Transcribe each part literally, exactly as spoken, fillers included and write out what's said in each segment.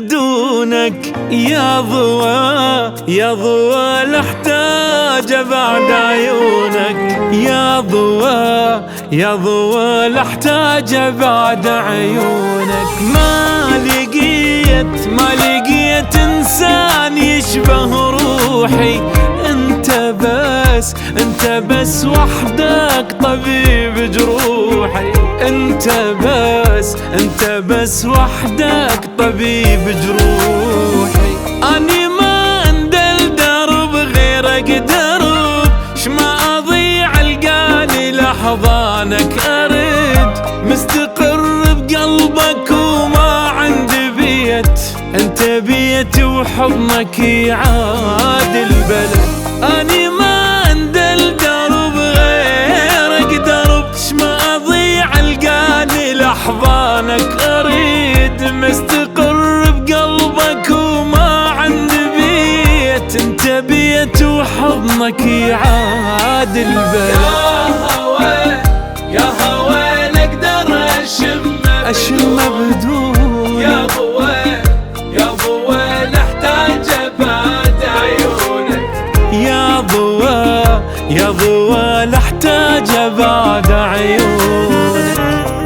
بدونك يا ضوى يا ضوى لاحتاج بعد عيونك يا ضوى يا ضوى لاحتاج بعد عيونك. ما لقيت ما لقيت إنسان يشبه روحي، انت بس انت بس وحدك طبيب جروحي، انت بس انت بس وحدك طبيب جروحي. اني ما اندل درب غيرك درب، شما اضيع القاني لحظانك ارد، مستقر بقلبك وما عندي بيت، انت بيتي وحضنك يعاد البلد. اني ما اندل درب غيرك درب، شما اضيع القاني لحظانك اريد، مستقر بقلبك وما عندي بيت، انت بيت وحضنك يعاد البلد. يا هوى يا هوى نقدر اشم اشم بدون يا ضوى يا ضوى نحتاج بعد عيونك يا ضوى يا ضوى لاحتاج بعد عيونك.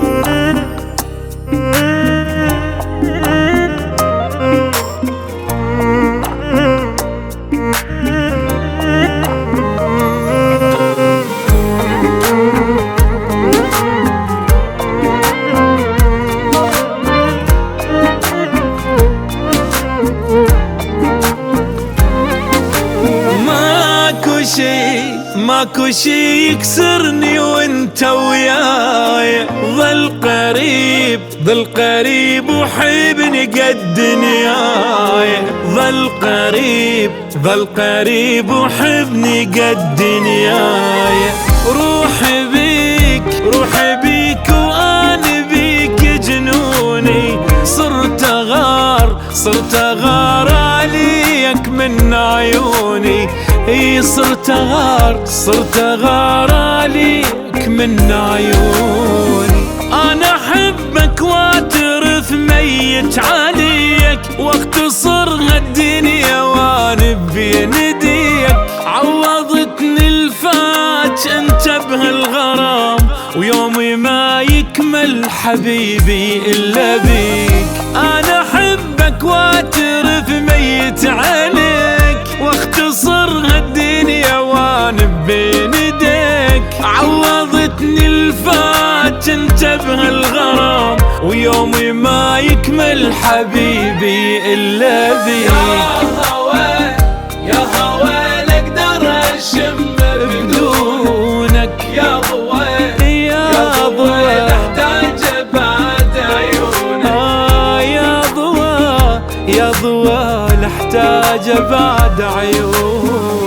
ماكو شي يكسرني وانت وياي، ظل قريب ظل قريب وحبني قد دنياي، ظل قريب ظل قريب وحبني قد دنياي. روحي بيك روحي بيك واني بيك جنوني، صرت غار صرت غار عليك من عيوني، اي صرت غار صرت غار عليك من عيوني. انا احبك واعترف ميت عليك، واختصر هالدنيا وانا بين ايديك، عوضتني الفات انت بهالغرام، ويومي ما يكمل حبيبي الا بيك. انا احبك واعترف ميت عليك، واختصر هالدنيا وانا بين ايديك، عوضتني الفات انت بهالغرام، ويومي ما يكمل حبيبي الا بيك. يا هوى يا هوى نقدر اشم بدونك يا ضوى يا ضوى نحتاج بعد عيونك آه يا ضوى يا ضوى نحتاج بعد عيونك.